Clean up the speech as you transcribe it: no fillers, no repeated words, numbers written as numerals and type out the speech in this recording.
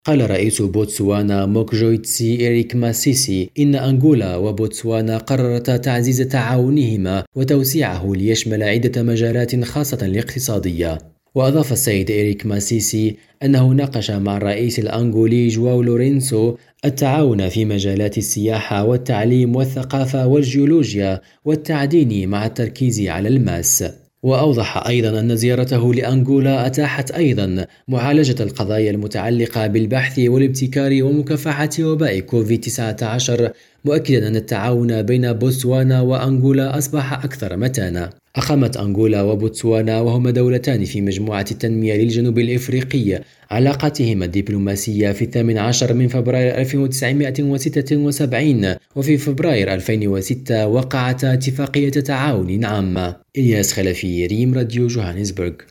قال رئيس بوتسوانا موكجويتسي إريك ماسيسي إن أنغولا وبوتسوانا قررتا تعزيز تعاونهما وتوسيعه ليشمل عدة مجالات خاصة الاقتصادية. وأضاف السيد إريك ماسيسي أنه ناقش مع الرئيس الأنغولي جواو لورينسو التعاون في مجالات السياحة والتعليم والثقافة والجيولوجيا والتعدين مع التركيز على الماس. وأوضح أيضا أن زيارته لأنغولا أتاحت أيضا معالجة القضايا المتعلقة بالبحث والابتكار ومكافحة وباء كوفيد-19، مؤكدا أن التعاون بين بوتسوانا وأنغولا أصبح أكثر متانة. أقامت أنغولا وبوتسوانا وهما دولتان في مجموعة التنمية للجنوب الإفريقي علاقاتهما الدبلوماسية في 18 من فبراير 1976، وفي فبراير 2006 وقعتا اتفاقية تعاون عامة. إلياس خلفي، ريم راديو جوهانسبرغ.